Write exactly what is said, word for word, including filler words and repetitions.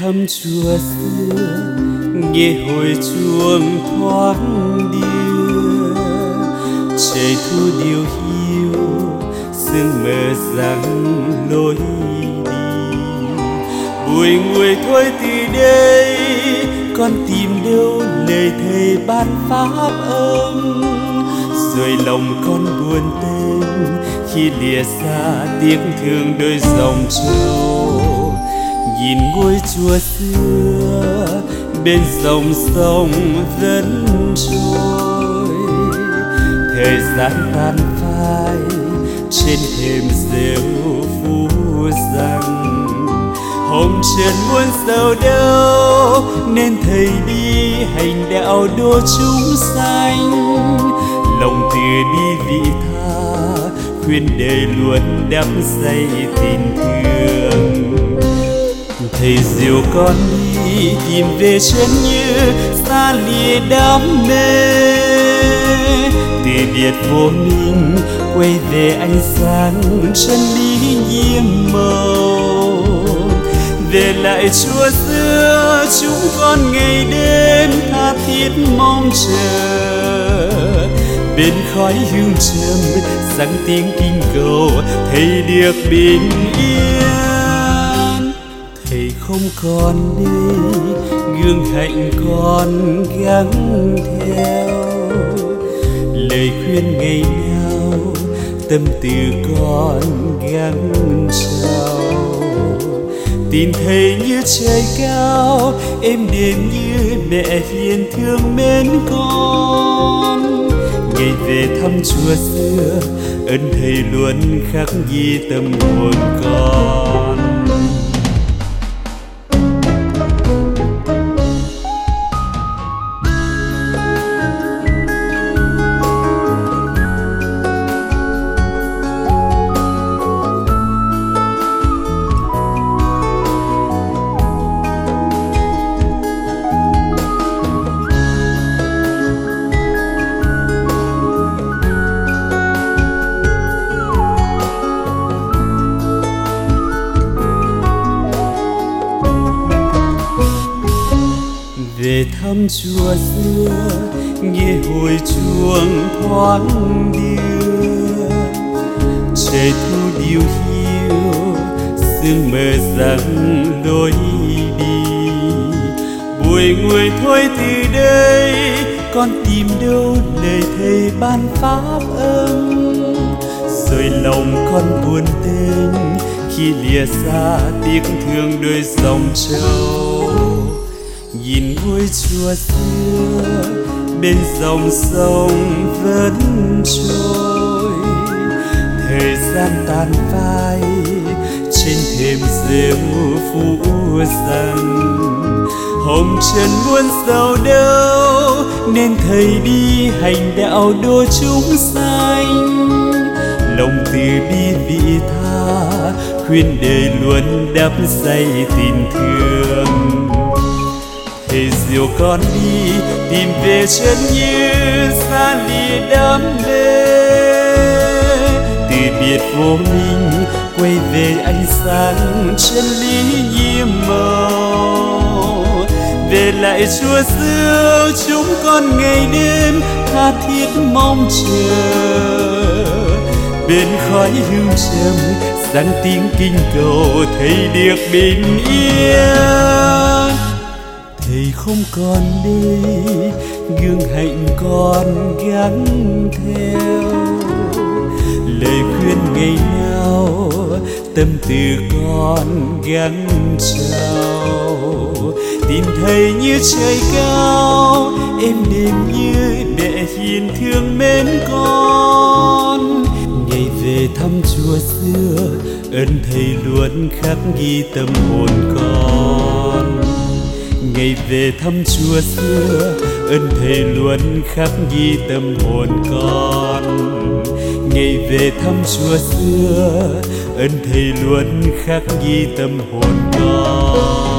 thăm chùa xưa, nghe hồi chuông thoáng đưa, trời thu điều hiu sương mờ rằng lối đi. Bùi ngùi thôi từ đây, con tìm đâu lời thầy ban pháp âm, rồi lòng con buồn tên khi lìa xa tiếng thương đôi dòng trâu. Nhìn ngôi chùa xưa bên dòng sông vẫn trôi, thời gian tan phai trên thềm rêu phú rằng hồng trần muôn sầu đâu, nên thầy đi hành đạo độ chúng sanh. Lòng từ bi vị tha khuyên đời luôn đắm say tình thương. Thầy dìu con đi tìm về chân như xa lìa đam mê, từ biệt vô minh quay về ánh sáng chân lý nhiệm màu. Về lại chùa xưa chúng con ngày đêm tha thiết mong chờ, bên khói hương trầm sáng tiếng kinh cầu thầy được bình yên. Thầy không còn đi gương hạnh con gắng theo, lời khuyên ngày nào tâm từ con gắng trao. Tin thầy như trời cao, êm đềm như mẹ hiền thương mến con. Ngày về thăm chùa xưa, ơn thầy luôn khắc ghi tâm hồn con. Về thăm chùa xưa, nghe hồi chuông thoáng đưa, trời thu điều hiu sương mờ rằng lối đi. Bùi ngùi thôi từ đây, con tìm đâu lời thầy ban pháp âm, rồi lòng con buồn tên khi lìa xa tiếc thương đôi dòng trâu. Nhìn ngôi chùa xưa bên dòng sông vẫn trôi, thời gian tan phai trên thềm rêu phủ rằng hồng trần muôn sầu đâu, nên thầy đi hành đạo độ chúng sanh. Lòng từ bi vị tha khuyên đời luôn đắm say tình thương. Thầy dìu con đi tìm về chân như xa lìa đam mê, từ biệt vô minh quay về ánh sáng chân lý nhiệm màu. Về lại chùa xưa chúng con ngày đêm tha thiết mong chờ, bên khói hương trầm sáng tiếng kinh cầu thầy được bình yên. Thầy không còn đây gương hạnh con gắng theo, lời khuyên ngày nào tâm từ con gắng trao. Tin thầy như trời cao, êm đềm như mẹ hiền thương mến con. Ngày về thăm chùa xưa, ơn thầy luôn khắc ghi tâm hồn con. Ngày về thăm chùa xưa, ơn thầy luôn khắc ghi tâm hồn con. Ngày về thăm chùa xưa, ơn thầy luôn khắc ghi tâm hồn con.